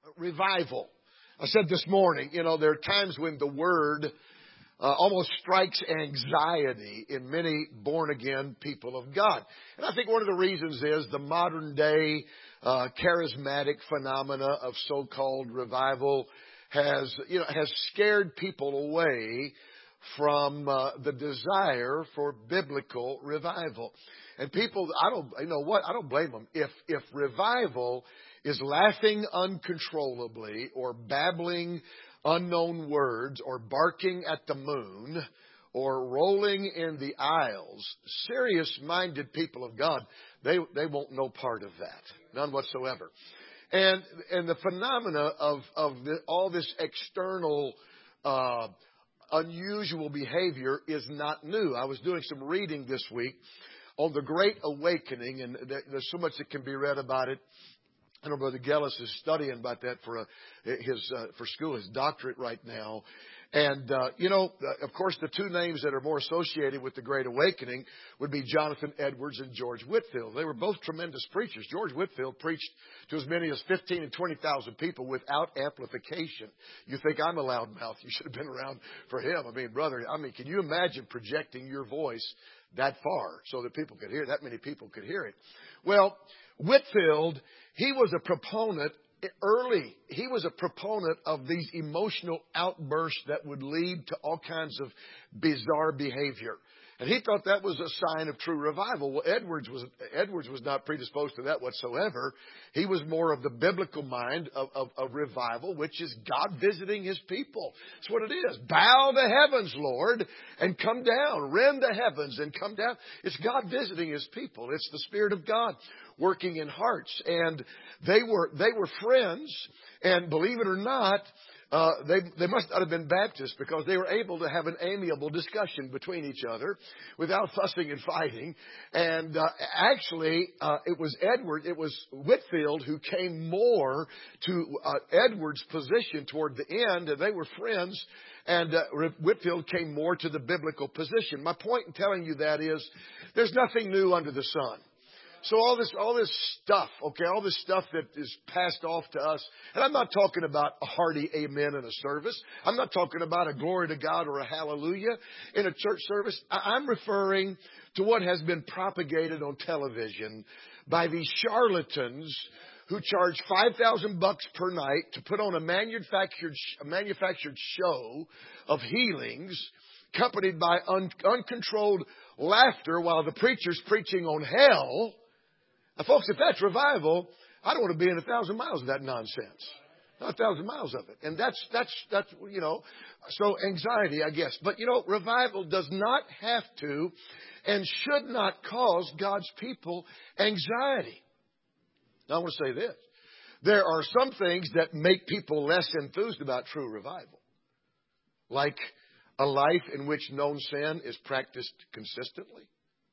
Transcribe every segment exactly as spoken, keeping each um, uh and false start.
revival. I said this morning, you know, there are times when the word uh, almost strikes anxiety in many born-again people of God. And I think one of the reasons is the modern-day uh, charismatic phenomena of so-called revival has, you know, has scared people away from uh, the desire for biblical revival. And people, I don't, you know what, I don't blame them. If, if revival is laughing uncontrollably or babbling unknown words or barking at the moon or rolling in the aisles, serious-minded people of God, they, they want no part of that. None whatsoever. And, and the phenomena of, of the, all this external, uh, unusual behavior is not new. I was doing some reading this week on the Great Awakening, and there's so much that can be read about it. I know Brother Gellis is studying about that for a, his uh, for school, his doctorate right now. And, uh, you know, uh, of course, the two names that are more associated with the Great Awakening would be Jonathan Edwards and George Whitefield. They were both tremendous preachers. George Whitefield preached to as many as fifteen and twenty thousand people without amplification. You think I'm a loudmouth. You should have been around for him. I mean, brother, I mean, can you imagine projecting your voice that far so that people could hear, that many people could hear it? Well, Whitefield, he was a proponent early. He was a proponent of these emotional outbursts that would lead to all kinds of bizarre behavior. And he thought that was a sign of true revival. Well, Edwards was, Edwards was not predisposed to that whatsoever. He was more of the biblical mind of, of, of revival, which is God visiting His people. That's what it is. Bow the heavens, Lord, and come down. Rend the heavens and come down. It's God visiting His people. It's the Spirit of God working in hearts. And they were, they were friends. And believe it or not, Uh, they, they must not have been Baptists, because they were able to have an amiable discussion between each other without fussing and fighting. And uh, actually, uh, it was Edward, it was Whitefield who came more to uh, Edward's position toward the end, and they were friends. And uh, Whitefield came more to the biblical position. My point in telling you that is, there's nothing new under the sun. So all this, all this stuff, okay, all this stuff that is passed off to us, and I'm not talking about a hearty amen in a service. I'm not talking about a glory to God or a hallelujah in a church service. I'm referring to what has been propagated on television by these charlatans who charge five thousand bucks per night to put on a manufactured, a manufactured show of healings, accompanied by un, uncontrolled laughter while the preacher's preaching on hell. Now, folks, if that's revival, I don't want to be in a thousand miles of that nonsense. Not a thousand miles of it. And that's, that's, that's, you know, so anxiety, I guess. But, you know, revival does not have to and should not cause God's people anxiety. Now, I want to say this. There are some things that make people less enthused about true revival. Like a life in which known sin is practiced consistently.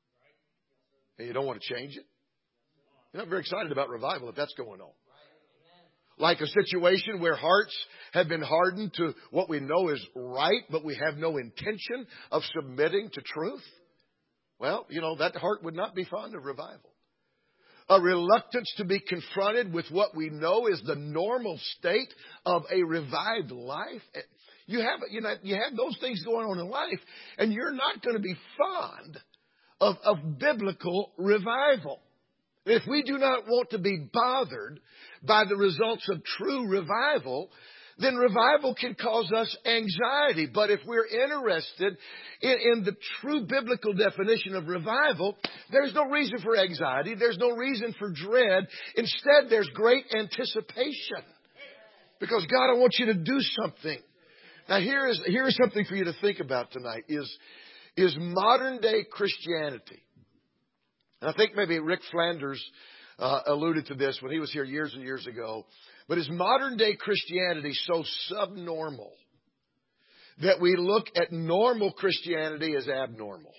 And you don't want to change it. You're not very excited about revival if that's going on. Like a situation where hearts have been hardened to what we know is right, but we have no intention of submitting to truth. Well, you know, that heart would not be fond of revival. A reluctance to be confronted with what we know is the normal state of a revived life. You have, you know, you have those things going on in life, and you're not going to be fond of, of biblical revival. If we do not want to be bothered by the results of true revival, then revival can cause us anxiety. But if we're interested in, in the true biblical definition of revival, there's no reason for anxiety. There's no reason for dread. Instead, there's great anticipation. Because God, I want you to do something. Now, here is, here is something for you to think about tonight, is, is modern day Christianity. And I think maybe Rick Flanders uh, alluded to this when he was here years and years ago. But is modern day Christianity so subnormal that we look at normal Christianity as abnormal?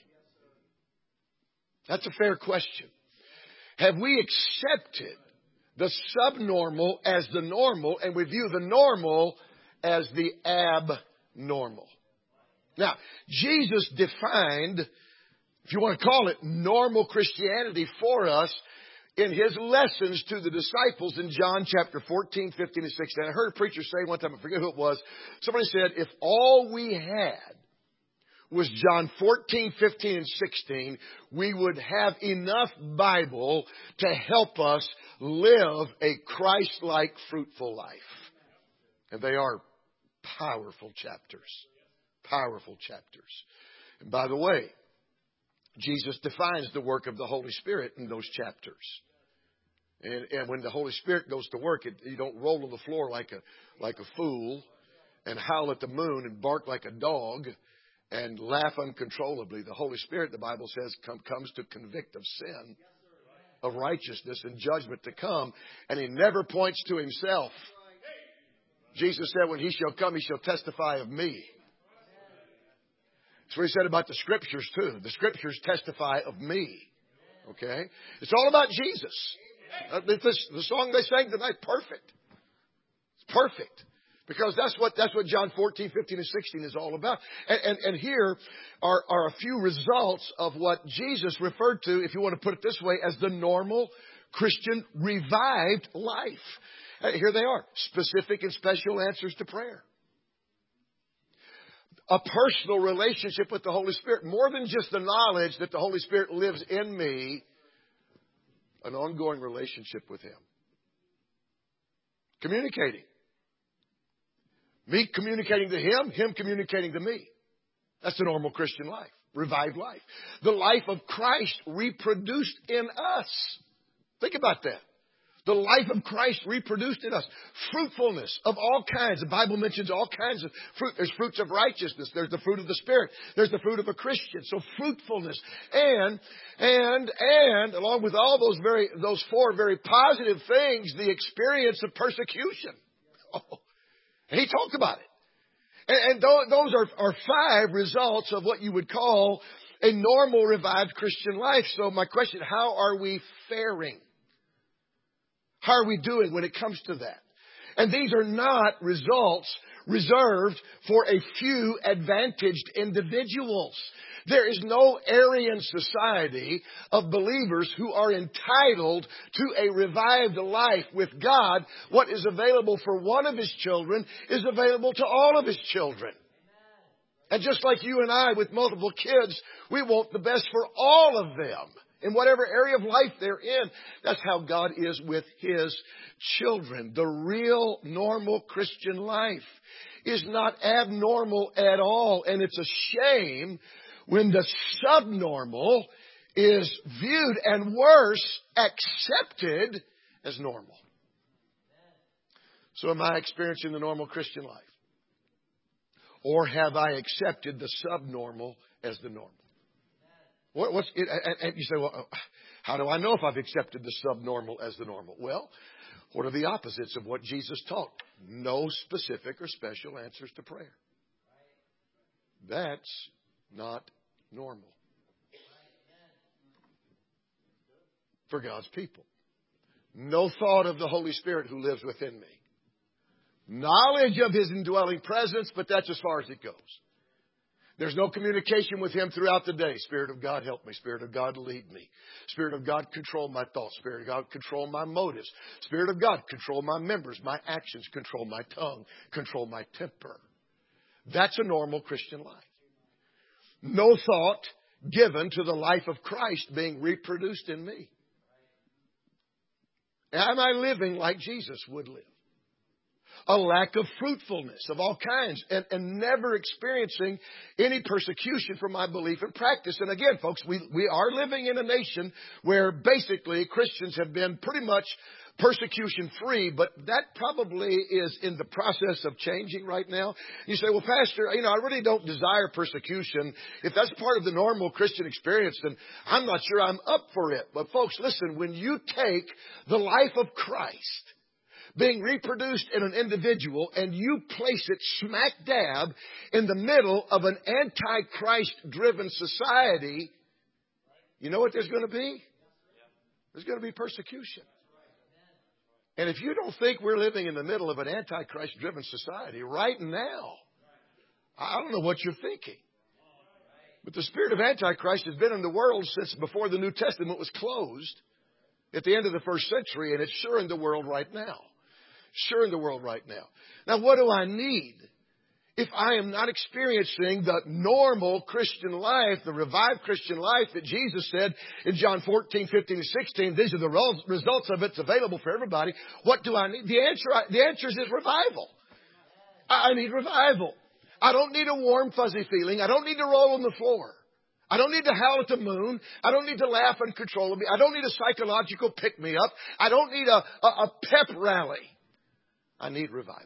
That's a fair question. Have we accepted the subnormal as the normal, and we view the normal as the abnormal? Now, Jesus defined, if you want to call it, normal Christianity for us in His lessons to the disciples in John chapter fourteen, fifteen, and sixteen. I heard a preacher say one time, I forget who it was, somebody said, if all we had was John fourteen, fifteen, and sixteen, we would have enough Bible to help us live a Christ-like, fruitful life. And they are powerful chapters. Powerful chapters. And by the way, Jesus defines the work of the Holy Spirit in those chapters. And, and when the Holy Spirit goes to work, it, you don't roll on the floor like a, like a fool and howl at the moon and bark like a dog and laugh uncontrollably. The Holy Spirit, the Bible says, come, comes to convict of sin, of righteousness and judgment to come. And He never points to Himself. Jesus said, when He shall come, He shall testify of me. That's what He said about the Scriptures too. The Scriptures testify of me. Okay? It's all about Jesus. Uh, this, the song they sang tonight, perfect. It's perfect. Because that's what, that's what John fourteen, fifteen, and sixteen is all about. And, and, and here are, are a few results of what Jesus referred to, if you want to put it this way, as the normal Christian revived life. Uh, here they are. Specific and special answers to prayer. A personal relationship with the Holy Spirit. More than just the knowledge that the Holy Spirit lives in me. An ongoing relationship with Him. Communicating. Me communicating to Him, Him communicating to me. That's the normal Christian life. Revived life. The life of Christ reproduced in us. Think about that. The life of Christ reproduced in us. Fruitfulness of all kinds. The Bible mentions all kinds of fruit. There's fruits of righteousness. There's the fruit of the Spirit. There's the fruit of a Christian. So fruitfulness. And, and, and, along with all those very, those four very positive things, the experience of persecution. Oh, and He talked about it. And, and th- those are, are five results of what you would call a normal revived Christian life. So my question, how are we faring? How are we doing when it comes to that? And these are not results reserved for a few advantaged individuals. There is no Aryan society of believers who are entitled to a revived life with God. What is available for one of His children is available to all of His children. And just like you and I with multiple kids, we want the best for all of them. In whatever area of life they're in. That's how God is with His children. The real normal Christian life is not abnormal at all. And it's a shame when the subnormal is viewed and worse, accepted as normal. So am I experiencing the normal Christian life? Or have I accepted the subnormal as the normal? What, what's it, and you say, well, how do I know if I've accepted the subnormal as the normal? Well, what are the opposites of what Jesus taught? No specific or special answers to prayer. That's not normal for God's people. No thought of the Holy Spirit who lives within me. Knowledge of His indwelling presence, but that's as far as it goes. There's no communication with Him throughout the day. Spirit of God, help me. Spirit of God, lead me. Spirit of God, control my thoughts. Spirit of God, control my motives. Spirit of God, control my members, my actions, control my tongue, control my temper. That's a normal Christian life. No thought given to the life of Christ being reproduced in me. Am I living like Jesus would live? A lack of fruitfulness of all kinds and, and never experiencing any persecution for my belief and practice. And again, folks, we, we are living in a nation where basically Christians have been pretty much persecution free, but that probably is in the process of changing right now. You say, well, Pastor, you know, I really don't desire persecution. If that's part of the normal Christian experience, then I'm not sure I'm up for it. But folks, listen, when you take the life of Christ being reproduced in an individual, and you place it smack dab in the middle of an anti-Christ-driven society, you know what there's going to be? There's going to be persecution. And if you don't think we're living in the middle of an anti-Christ-driven society right now, I don't know what you're thinking. But the spirit of Antichrist has been in the world since before the New Testament was closed. at the end of the first century, and it's sure in the world right now. Sure in the world right now. Now, what do I need? If I am not experiencing the normal Christian life, the revived Christian life that Jesus said in John fourteen, fifteen, and sixteen, these are the results of it. It's available for everybody. What do I need? The answer, the answer is revival. I need revival. I don't need a warm, fuzzy feeling. I don't need to roll on the floor. I don't need to howl at the moon. I don't need to laugh uncontrollably. I don't need a psychological pick-me-up. I don't need a, a, a pep rally. I need revival.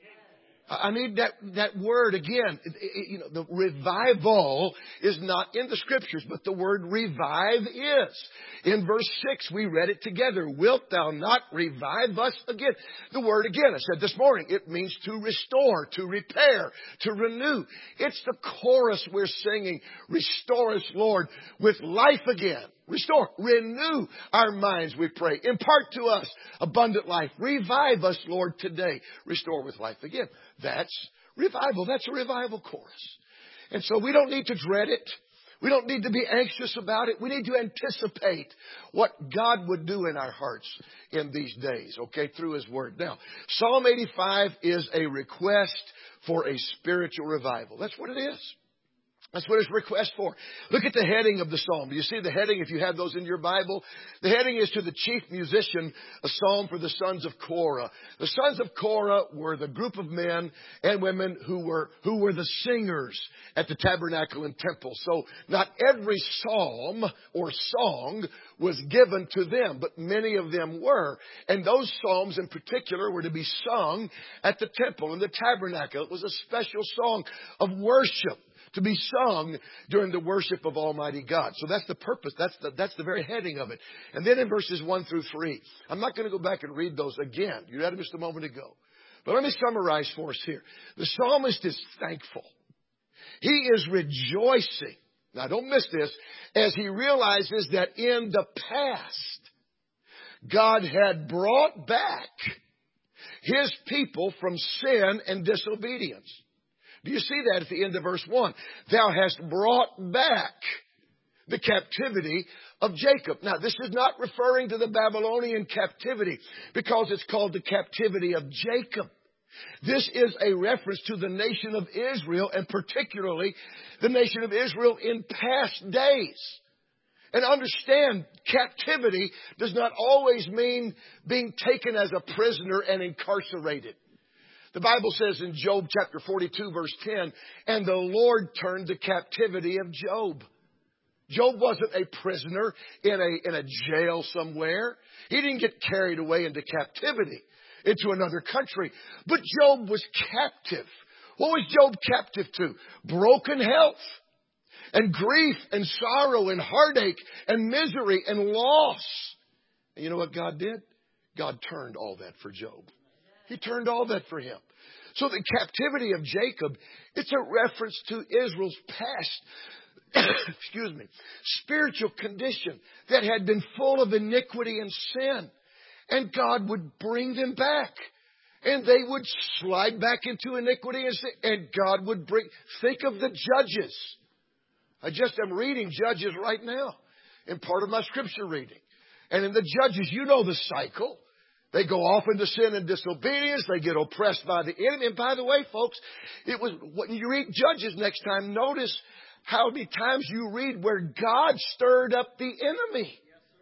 I need that, that word again. It, it, you know, the revival is not in the scriptures, but the word revive is. In verse six, we read it together. Wilt thou not revive us again? The word again, I said this morning, it means to restore, to repair, to renew. It's the chorus we're singing. Restore us, Lord, with life again. Restore, renew our minds, we pray. Impart to us abundant life. Revive us, Lord, today. Restore with life again. That's revival. That's a revival chorus. And so we don't need to dread it. We don't need to be anxious about it. We need to anticipate what God would do in our hearts in these days, okay, through His Word. Now, Psalm eighty-five is a request for a spiritual revival. That's what it is. That's what his request for. Look at the heading of the psalm. Do you see the heading if you have those in your Bible? The heading is to the chief musician, a psalm for the sons of Korah. The sons of Korah were the group of men and women who were, who were the singers at the tabernacle and temple. So not every psalm or song was given to them, but many of them were. And those psalms in particular were to be sung at the temple and the tabernacle. It was a special song of worship, to be sung during the worship of Almighty God. So that's the purpose. That's the, that's the very heading of it. And then in verses one through three, I'm not going to go back and read those again. You had them just a moment ago. But let me summarize for us here. The psalmist is thankful. He is rejoicing. Now don't miss this, as he realizes that in the past, God had brought back His people from sin and disobedience. Do you see that at the end of verse one? Thou hast brought back the captivity of Jacob. Now, this is not referring to the Babylonian captivity because it's called the captivity of Jacob. This is a reference to the nation of Israel, and particularly the nation of Israel in past days. And understand, captivity does not always mean being taken as a prisoner and incarcerated. The Bible says in Job chapter forty-two verse ten, and the Lord turned the captivity of Job. Job wasn't a prisoner in a, in a jail somewhere. He didn't get carried away into captivity, into another country. But Job was captive. What was Job captive to? Broken health and grief and sorrow and heartache and misery and loss. And you know what God did? God turned all that for Job. He turned all that for him. So the captivity of Jacob, it's a reference to Israel's past, excuse me, spiritual condition that had been full of iniquity and sin. And God would bring them back. And they would slide back into iniquity and sin. And God would bring, think of the judges. I just am reading Judges right now in part of my scripture reading. And in the Judges, you know the cycle. They go off into sin and disobedience. They get oppressed by the enemy. And by the way, folks, it was when you read Judges next time, notice how many times you read where God stirred up the enemy.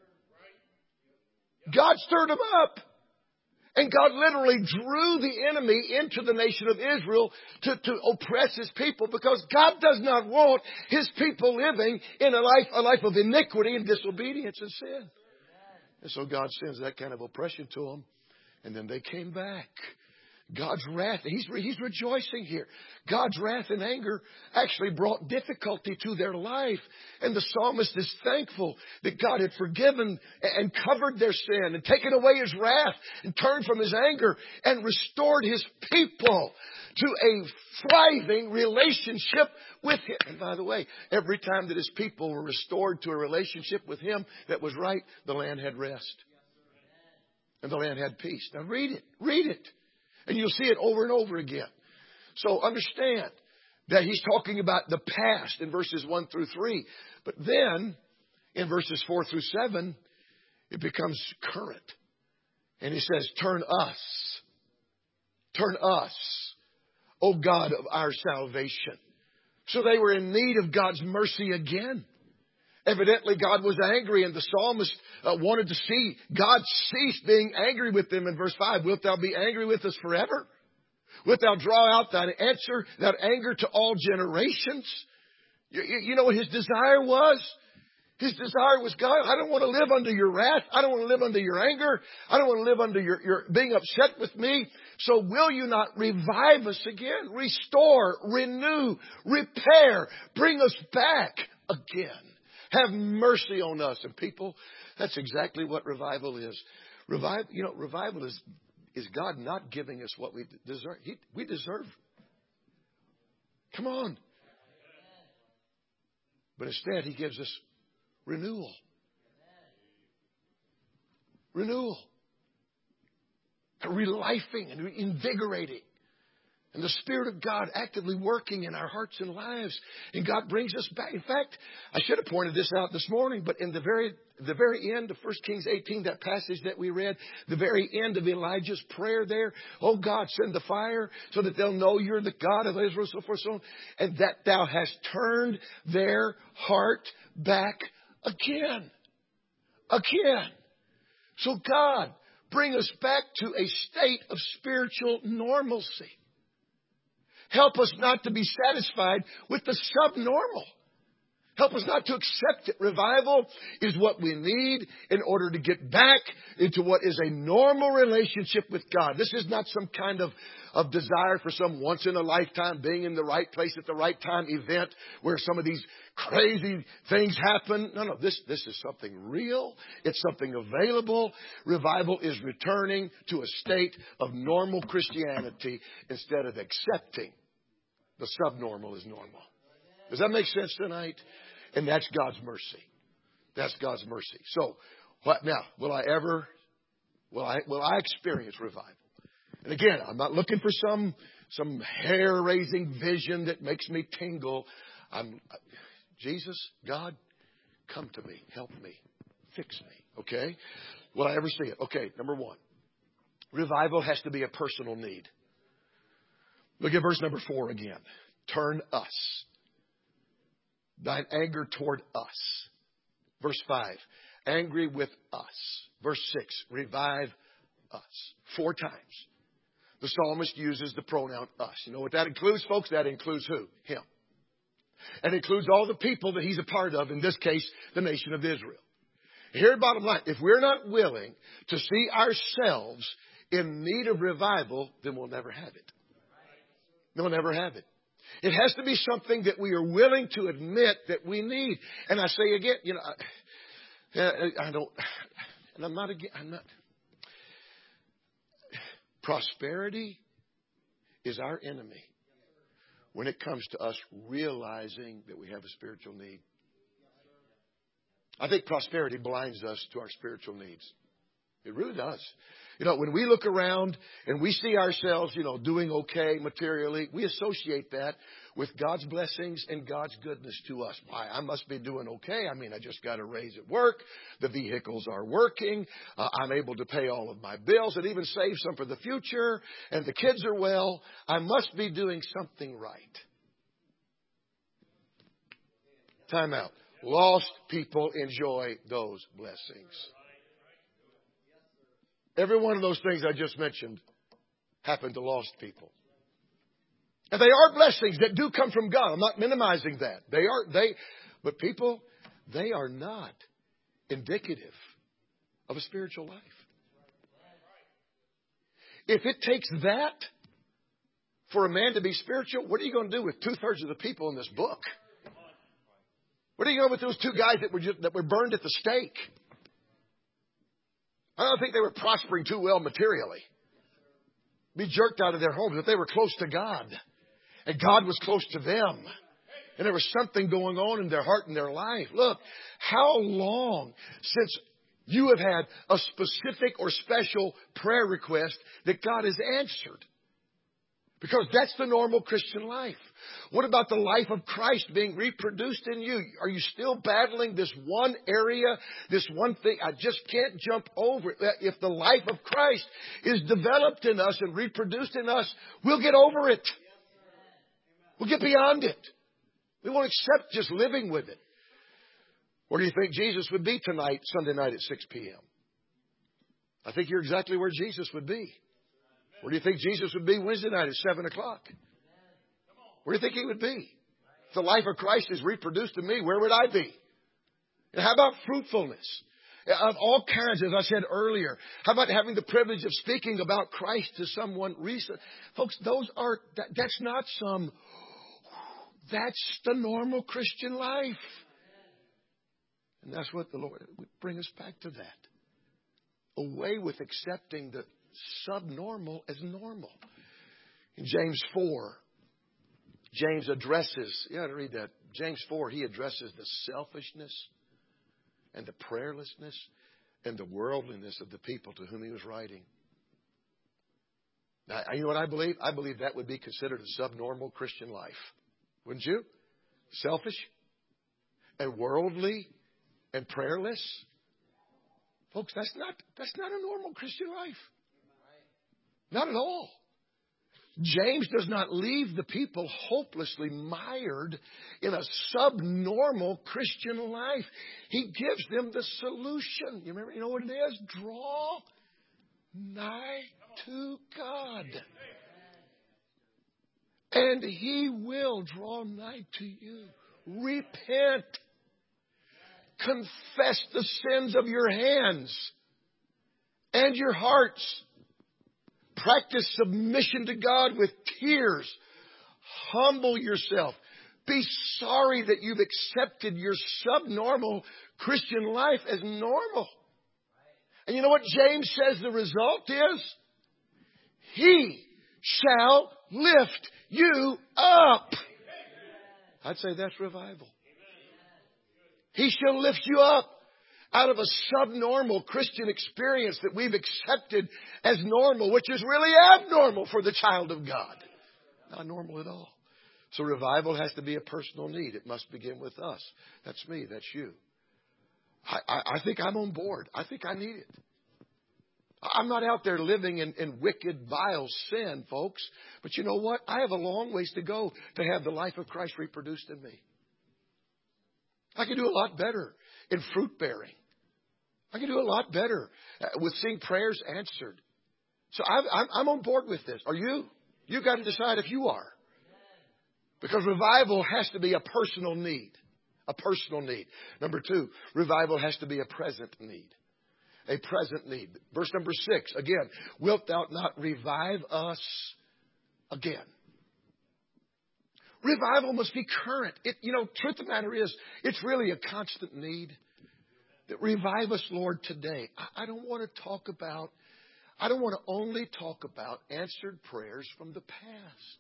God stirred them up. And God literally drew the enemy into the nation of Israel to, to oppress His people, because God does not want His people living in a life, a life of iniquity and disobedience and sin. And so God sends that kind of oppression to them. And then they came back. God's wrath, he's, he's rejoicing here. God's wrath and anger actually brought difficulty to their life. And the psalmist is thankful that God had forgiven and covered their sin and taken away His wrath and turned from His anger and restored His people to a thriving relationship with Him. And by the way, every time that His people were restored to a relationship with Him that was right, the land had rest. And the land had peace. Now read it. Read it. And you'll see it over and over again. So understand that he's talking about the past in verses one through three. But then in verses four through seven, It becomes current. And he says, turn us. Turn us, O God of our salvation. So they were in need of God's mercy again. Evidently, God was angry, and the psalmist uh, wanted to see God cease being angry with them in verse five. Wilt thou be angry with us forever? Wilt thou draw out thine answer, that anger to all generations? You, you, you know what his desire was? His desire was, God, I don't want to live under your wrath. I don't want to live under your anger. I don't want to live under your, your being upset with me. So will you not revive us again? Restore, renew, repair, bring us back again. Have mercy on us. And people, that's exactly what revival is. Revival, you know, revival is, is God not giving us what we deserve. He, we deserve. Come on. But instead, He gives us renewal. Renewal. A relifing and invigorating. And the Spirit of God actively working in our hearts and lives. And God brings us back. In fact, I should have pointed this out this morning, but in the very the very end of First Kings eighteen, that passage that we read, the very end of Elijah's prayer there, oh God, send the fire so that they'll know you're the God of Israel, so forth, so on, and that thou hast turned their heart back again. Again. So God, bring us back to a state of spiritual normalcy. Help us not to be satisfied with the subnormal. Help us not to accept it. Revival is what we need in order to get back into what is a normal relationship with God. This is not some kind of, of desire for some once in a lifetime being in the right place at the right time event where some of these crazy things happen. No, no, this, this is something real. It's something available. Revival is returning to a state of normal Christianity instead of accepting the subnormal as normal. Does that make sense tonight? And that's God's mercy. That's God's mercy. So, what now? Will I ever, will I, will I experience revival? And again, I'm not looking for some, some hair-raising vision that makes me tingle. I'm, Jesus, God, come to me. Help me. Fix me. Okay? Will I ever see it? Okay, number one. Revival has to be a personal need. Look at verse number four again. Turn us. Thine anger toward us. Verse five. Angry with us. Verse six. Revive us. Four times. The psalmist uses the pronoun us. You know what that includes, folks? That includes who? Him. And includes all the people that he's a part of, in this case, the nation of Israel. Here, bottom line, if we're not willing to see ourselves in need of revival, then we'll never have it. We'll never have it. It has to be something that we are willing to admit that we need. And I say again, you know, I, I don't, and I'm not again, I'm not. Prosperity is our enemy when it comes to us realizing that we have a spiritual need. I think prosperity blinds us to our spiritual needs. It really does. You know, when we look around and we see ourselves, you know, doing okay materially, we associate that with God's blessings and God's goodness to us. Why? I must be doing okay. I mean, I just got a raise at work. The vehicles are working. Uh, I'm able to pay all of my bills and even save some for the future. And the kids are well. I must be doing something right. Time out. Lost people enjoy those blessings. Every one of those things I just mentioned happened to lost people. And they are blessings that do come from God. I'm not minimizing that. They are, they, but people, they are not indicative of a spiritual life. If it takes that for a man to be spiritual, what are you going to do with two-thirds of the people in this book? What are you going to do with those two guys that were just, that were burned at the stake? I don't think they were prospering too well materially. Be jerked out of their homes, but they were close to God. And God was close to them. And there was something going on in their heart and their life. Look, how long since you have had a specific or special prayer request that God has answered? Because that's the normal Christian life. What about the life of Christ being reproduced in you? Are you still battling this one area, this one thing? I just can't jump over it. If the life of Christ is developed in us and reproduced in us, we'll get over it. We'll get beyond it. We won't accept just living with it. Where do you think Jesus would be tonight, Sunday night at six p.m.? I think you're exactly where Jesus would be. Where do you think Jesus would be Wednesday night at seven o'clock? Where do you think He would be? If the life of Christ is reproduced in me, where would I be? And how about fruitfulness? Of all kinds, as I said earlier. How about having the privilege of speaking about Christ to someone recent? Folks, those are, that, that's not some, that's the normal Christian life. And that's what the Lord would bring us back to that. Away with accepting the subnormal as normal. In James four, James addresses, you got to read that. James four, he addresses the selfishness and the prayerlessness and the worldliness of the people to whom he was writing. Now, you know what I believe? I believe that would be considered a subnormal Christian life. Wouldn't you? Selfish and worldly and prayerless. Folks, that's not, that's not a normal Christian life. Not at all. James does not leave the people hopelessly mired in a subnormal Christian life. He gives them the solution. You remember, you know what it is? Draw nigh to God. And He will draw nigh to you. Repent. Confess the sins of your hands and your hearts. Practice submission to God with tears. Humble yourself. Be sorry that you've accepted your subnormal Christian life as normal. And you know what James says the result is? He shall lift you up. I'd say that's revival. He shall lift you up out of a subnormal Christian experience that we've accepted as normal, which is really abnormal for the child of God. Not normal at all. So revival has to be a personal need. It must begin with us. That's me. That's you. I, I, I think I'm on board. I think I need it. I'm not out there living in, in wicked, vile sin, folks. But you know what? I have a long ways to go to have the life of Christ reproduced in me. I can do a lot better in fruit bearing. I can do a lot better with seeing prayers answered. So I'm, I'm on board with this. Are you? You've got to decide if you are. Because revival has to be a personal need. A personal need. Number two, revival has to be a present need. A present need. Verse number six, again, wilt thou not revive us again? Revival must be current. It, you know, truth of the matter is, it's really a constant need. That revive us, Lord, today. I, I don't want to talk about, I don't want to only talk about answered prayers from the past.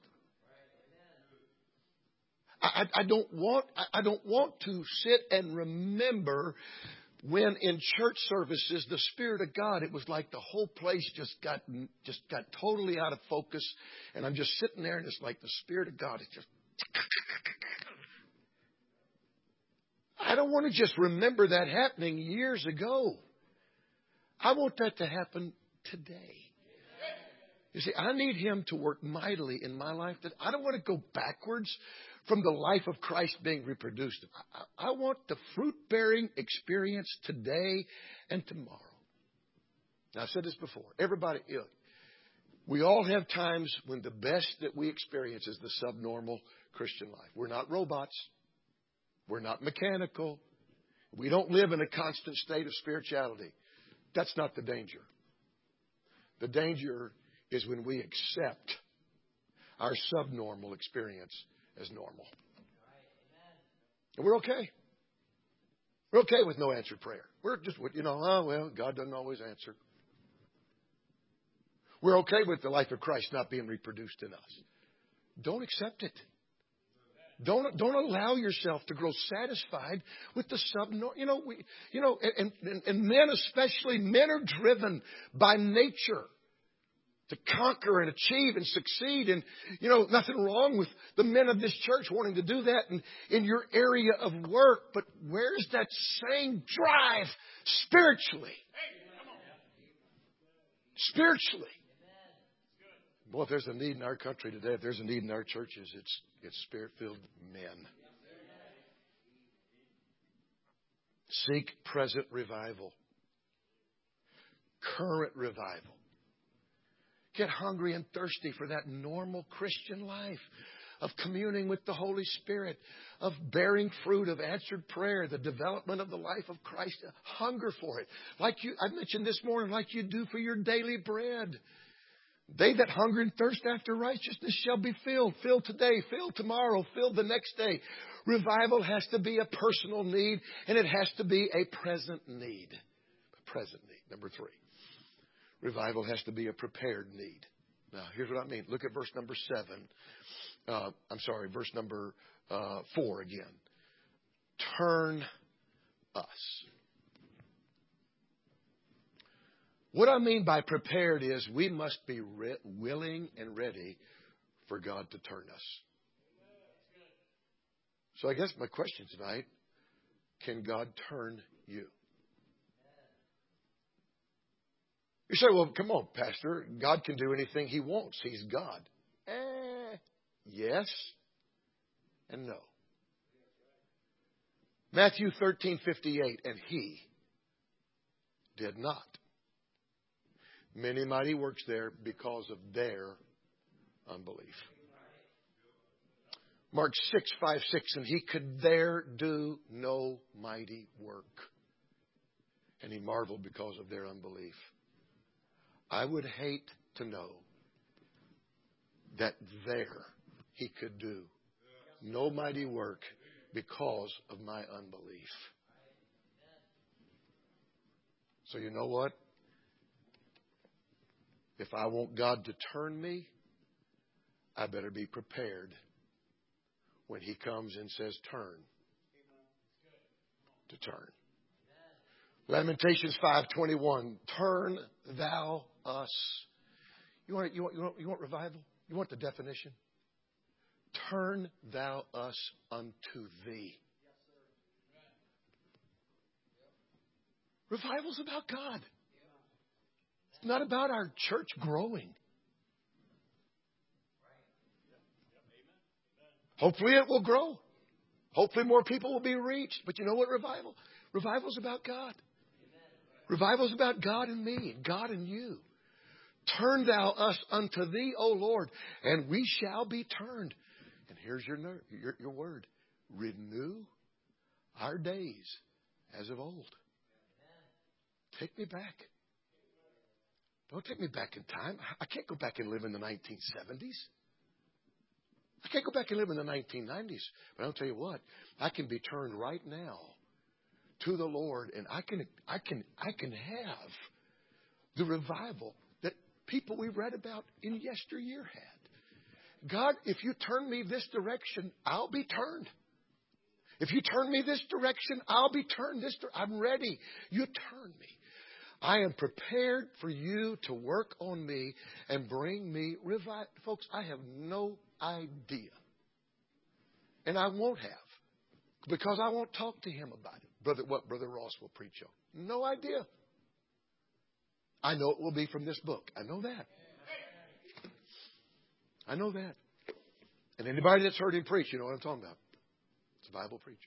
I, I, I don't want, I, I don't want to sit and remember when in church services, the Spirit of God, it was like the whole place just got, just got totally out of focus. And I'm just sitting there and it's like the Spirit of God is just, I don't want to just remember that happening years ago. I want that to happen today. You see, I need Him to work mightily in my life. I don't want to go backwards from the life of Christ being reproduced. I, I want the fruit-bearing experience today and tomorrow. Now, I've said this before. Everybody, you know, we all have times when the best that we experience is the subnormal Christian life. We're not robots. We're not mechanical. We don't live in a constant state of spirituality. That's not the danger. The danger is when we accept our subnormal experience as normal. And we're okay. We're okay with no answered prayer. We're just, you know, oh, well, God doesn't always answer. We're okay with the life of Christ not being reproduced in us. Don't accept it. Don't don't allow yourself to grow satisfied with the subnormal. You know, we, you know, and, and, and men especially, men are driven by nature to conquer and achieve and succeed. And, you know, nothing wrong with the men of this church wanting to do that in, in your area of work. But where's that same drive spiritually? Spiritually. Boy, if there's a need in our country today, if there's a need in our churches, it's, it's Spirit-filled men. Seek present revival. Current revival. Get hungry and thirsty for that normal Christian life of communing with the Holy Spirit, of bearing fruit, of answered prayer, the development of the life of Christ. Hunger for it. Like you, I mentioned this morning, like you do for your daily bread. They that hunger and thirst after righteousness shall be filled. Filled today, filled tomorrow, filled the next day. Revival has to be a personal need, and it has to be a present need. A present need. Number three. Revival has to be a prepared need. Now, here's what I mean. Look at verse number seven. Uh, I'm sorry, verse number uh, four again. Turn us. What I mean by prepared is we must be re- willing and ready for God to turn us. So I guess my question tonight, can God turn you? You say, well, come on, Pastor. God can do anything He wants. He's God. Eh, yes and no. Matthew thirteen fifty-eight, and He did not. Many mighty works there because of their unbelief. Mark six, five, six, and He could there do no mighty work. And He marveled because of their unbelief. I would hate to know that there He could do no mighty work because of my unbelief. So you know what? If I want God to turn me, I better be prepared when He comes and says turn, to turn. Lamentations five twenty-one. Turn thou us. You want, you want, you want, you want revival? You want the definition? Turn thou us unto Thee. Revival's about God. It's not about our church growing. Hopefully it will grow. Hopefully more people will be reached. But you know what revival? Revival's about God. Revival's about God and me, God and you. Turn thou us unto Thee, O Lord, and we shall be turned. And here's your, your, your word. Renew our days as of old. Take me back. Don't take me back in time. I can't go back and live in the nineteen seventies. I can't go back and live in the nineteen nineties. But I'll tell you what, I can be turned right now to the Lord, and I can I can I can have the revival that people we read about in yesteryear had. God, if you turn me this direction, I'll be turned. If you turn me this direction, I'll be turned this direction. I'm ready. You turn me. I am prepared for you to work on me and bring me revival. Folks, I have no idea. And I won't have. Because I won't talk to him about it. Brother, what Brother Ross will preach on. No idea. I know it will be from this book. I know that. I know that. And anybody that's heard him preach, you know what I'm talking about. It's a Bible preacher.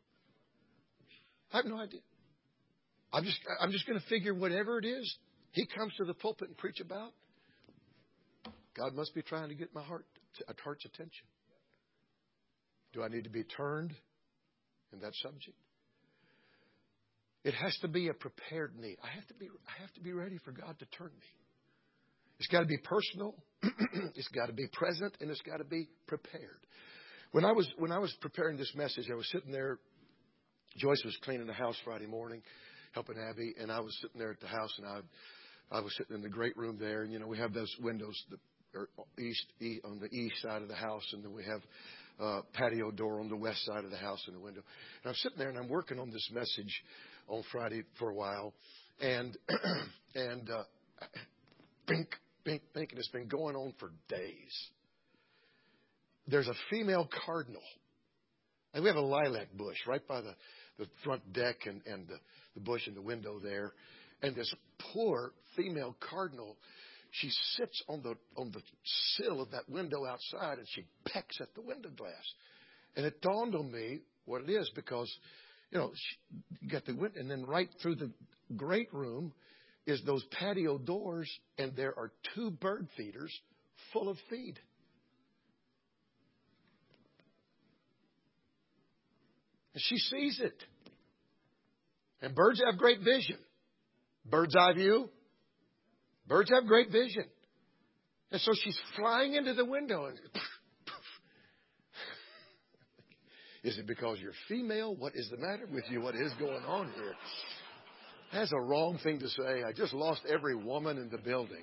I have no idea. I'm just, I'm just going to figure whatever it is he comes to the pulpit and preach about, God must be trying to get my heart, heart's attention. Do I need to be turned in that subject? It has to be a prepared need. I have to be, I have to be ready for God to turn me. It's got to be personal. It's got to be present, and it's got to be prepared. When I was when I was preparing this message, I was sitting there. Joyce was cleaning the house Friday morning, helping Abby, and I was sitting there at the house, and I I was sitting in the great room there, and you know we have those windows that are east, east on the east side of the house, and then we have a patio door on the west side of the house and the window. And I'm sitting there, and I'm working on this message on Friday for a while, and and uh, bink, been thinking it's been going on for days. There's a female cardinal. And we have a lilac bush right by the, the front deck and, and the, the bush in the window there. And this poor female cardinal, she sits on the on the sill of that window outside and she pecks at the window glass. And it dawned on me what it is because, you know, she, you got the window, and then right through the great room is those patio doors, and there are two bird feeders full of feed. And she sees it. And birds have great vision. Bird's eye view. Birds have great vision. And so she's flying into the window. And poof, poof. Is it because you're female? What is the matter with you? What is going on here? That's a wrong thing to say. I just lost every woman in the building.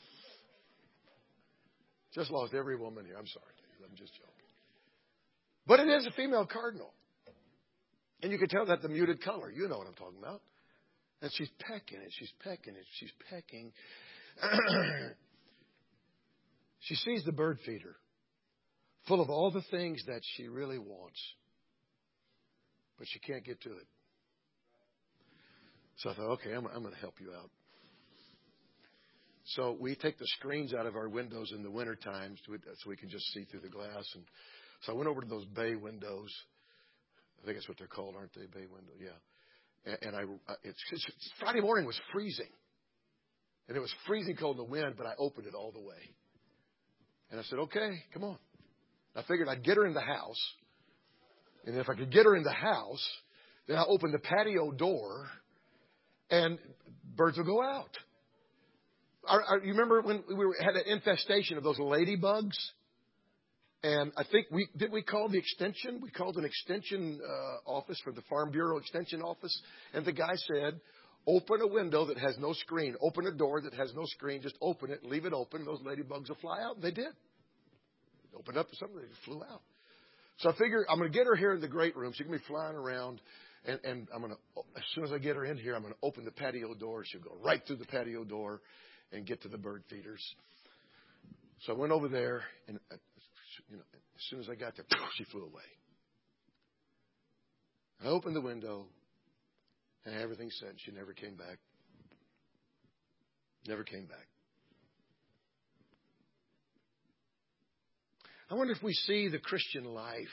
Just lost every woman here. I'm sorry. I'm just joking. But it is a female cardinal. And you can tell that the muted color. You know what I'm talking about. And she's pecking it. She's pecking it. She's pecking. She sees the bird feeder full of all the things that she really wants. But she can't get to it. So I thought, okay, I'm, I'm going to help you out. So we take the screens out of our windows in the winter times so we can just see through the glass. And so I went over to those bay windows. I think that's what they're called, aren't they? Bay window, yeah. And, and I, it's, it's Friday morning was freezing, and it was freezing cold in the wind. But I opened it all the way, and I said, "Okay, come on." I figured I'd get her in the house, and if I could get her in the house, then I opened the patio door, and birds will go out. Are, are, you remember when we were, had an infestation of those ladybugs? And I think we, did we call the extension? We called an extension uh, office for the Farm Bureau extension office. And the guy said, open a window that has no screen. Open a door that has no screen. Just open it, leave it open. Those ladybugs will fly out. And they did. Opened up to something, they just flew out. So I figure I'm going to get her here in the great room. She's going to be flying around. And, and I'm going to, as soon as I get her in here, I'm going to open the patio door. She'll go right through the patio door and get to the bird feeders. So I went over there, and uh, you know, as soon as I got there, she flew away. I opened the window, and everything said she never came back. Never came back. I wonder if we see the Christian life.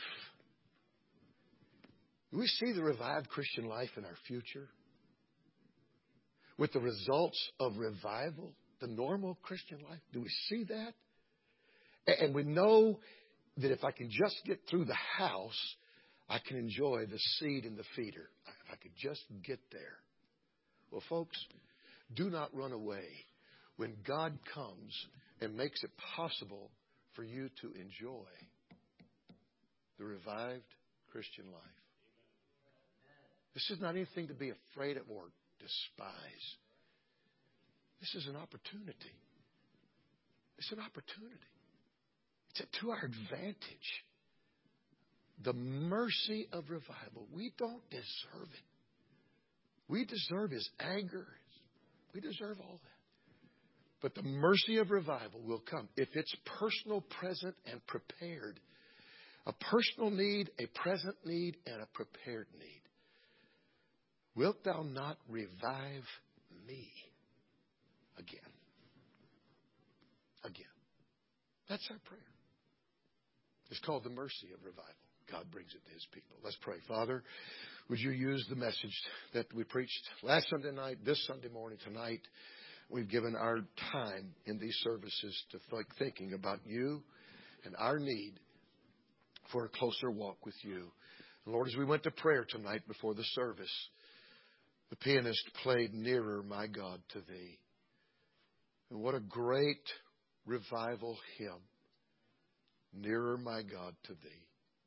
Do we see the revived Christian life in our future? With the results of revival, the normal Christian life? Do we see that? And we know that if I can just get through the house, I can enjoy the seed and the feeder. If I could just get there. Well, folks, do not run away when God comes and makes it possible for you to enjoy the revived Christian life. This is not anything to be afraid of or despise. This is an opportunity. It's an opportunity. It's to our advantage. The mercy of revival. We don't deserve it. We deserve His anger. We deserve all that. But the mercy of revival will come if it's personal, present, and prepared. A personal need, a present need, and a prepared need. Wilt thou not revive me again? Again. That's our prayer. It's called the mercy of revival. God brings it to His people. Let's pray. Father, would you use the message that we preached last Sunday night, this Sunday morning, tonight? We've given our time in these services to thinking about you and our need for a closer walk with you. And Lord, as we went to prayer tonight before the service, the pianist played Nearer, My God, to Thee. And what a great revival hymn. Nearer, my God, to Thee.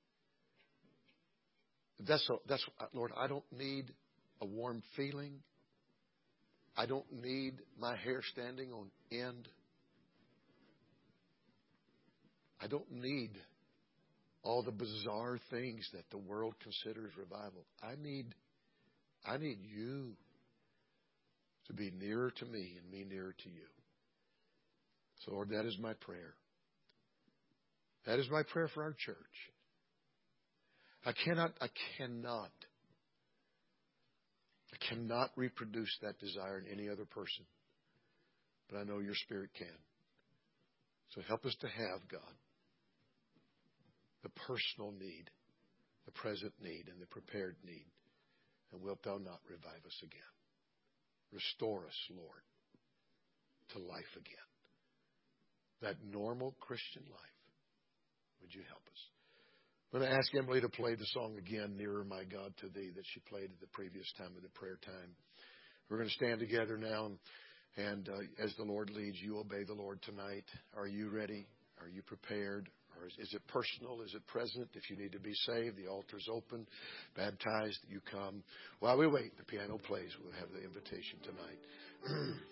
That's, a, that's Lord, I don't need a warm feeling. I don't need my hair standing on end. I don't need all the bizarre things that the world considers revival. I need, I need you to be nearer to me and me nearer to you. So, Lord, that is my prayer. That is my prayer for our church. I cannot, I cannot, I cannot reproduce that desire in any other person. But I know your Spirit can. So help us to have, God, the personal need, the present need, and the prepared need. And wilt thou not revive us again? Restore us, Lord, to life again. That normal Christian life. Would you help us? I'm going to ask Emily to play the song again, Nearer, My God, to Thee, that she played at the previous time of the prayer time. We're going to stand together now, and, and uh, as the Lord leads, you obey the Lord tonight. Are you ready? Are you prepared? Or is, is it personal? Is it present? If you need to be saved, the altar's open. Baptized, you come. While we wait, the piano plays. We'll have the invitation tonight.